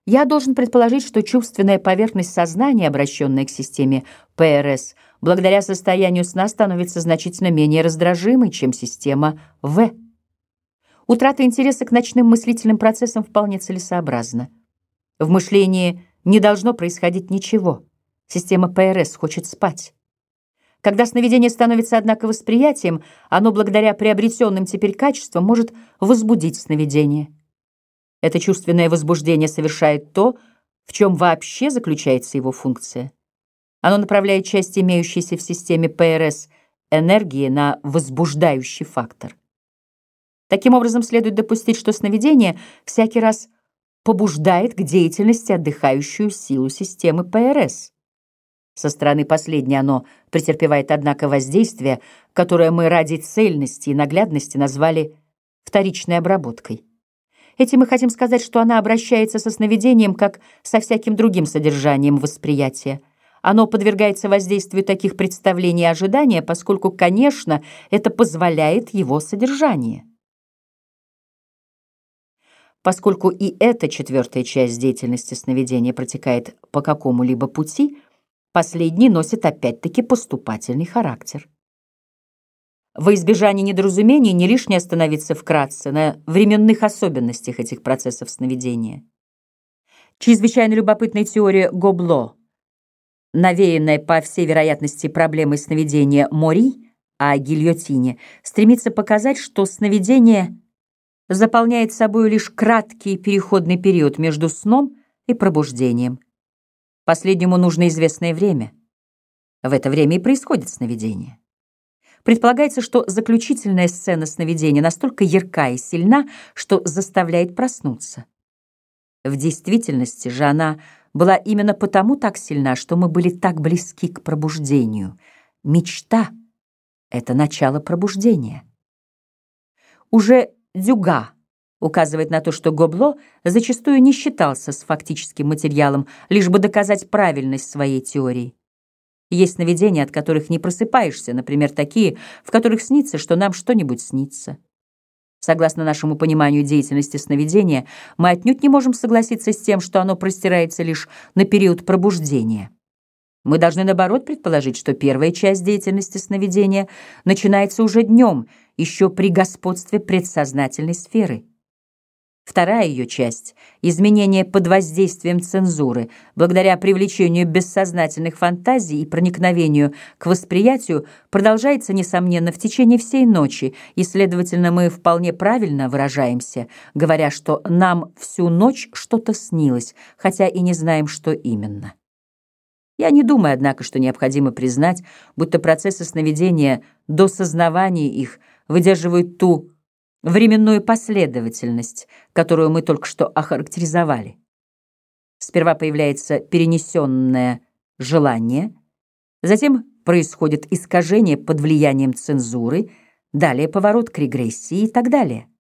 Я должен предположить, что чувственная поверхность сознания, обращенная к системе ПРС, благодаря состоянию сна становится значительно менее раздражимой, чем система В. Утрата интереса к ночным мыслительным процессам вполне целесообразна. В мышлении не должно происходить ничего. Система ПРС хочет спать. Когда сновидение становится, однако, восприятием, оно, благодаря приобретенным теперь качествам, может возбудить сновидение. Это чувственное возбуждение совершает то, в чем вообще заключается его функция. Оно направляет часть имеющейся в системе ПРС энергии на возбуждающий фактор. Таким образом, следует допустить, что сновидение всякий раз побуждает к деятельности отдыхающую силу системы ПРС. Со стороны последней оно претерпевает, однако, воздействие, которое мы ради цельности и наглядности назвали вторичной обработкой. Этим мы хотим сказать, что она обращается со сновидением, как со всяким другим содержанием восприятия. Оно подвергается воздействию таких представлений и ожидания, поскольку, конечно, это позволяет его содержание. Поскольку и эта четвертая часть деятельности сновидения протекает по какому-либо пути, последний носит опять-таки поступательный характер. Во избежание недоразумений не лишне остановиться вкратце на временных особенностях этих процессов сновидения. Чрезвычайно любопытная теория Гобло, навеянная по всей вероятности проблемой сновидения Мори о гильотине, стремится показать, что сновидение заполняет собой лишь краткий переходный период между сном и пробуждением. Последнему нужно известное время. В это время и происходит сновидение. Предполагается, что заключительная сцена сновидения настолько ярка и сильна, что заставляет проснуться. В действительности же она была именно потому так сильна, что мы были так близки к пробуждению. Мечта — это начало пробуждения. Уже Дюга указывает на то, что Гобло зачастую не считался с фактическим материалом, лишь бы доказать правильность своей теории. Есть сновидения, от которых не просыпаешься, например, такие, в которых снится, что нам что-нибудь снится. Согласно нашему пониманию деятельности сновидения, мы отнюдь не можем согласиться с тем, что оно простирается лишь на период пробуждения. Мы должны, наоборот, предположить, что первая часть деятельности сновидения начинается уже днем, еще при господстве предсознательной сферы. Вторая ее часть — изменение под воздействием цензуры, благодаря привлечению бессознательных фантазий и проникновению к восприятию, продолжается, несомненно, в течение всей ночи, и, следовательно, мы вполне правильно выражаемся, говоря, что нам всю ночь что-то снилось, хотя и не знаем, что именно. Я не думаю, однако, что необходимо признать, будто процессы сновидения до сознавания их выдерживают ту временную последовательность, которую мы только что охарактеризовали. Сперва появляется перенесенное желание, затем происходит искажение под влиянием цензуры, далее поворот к регрессии и так далее.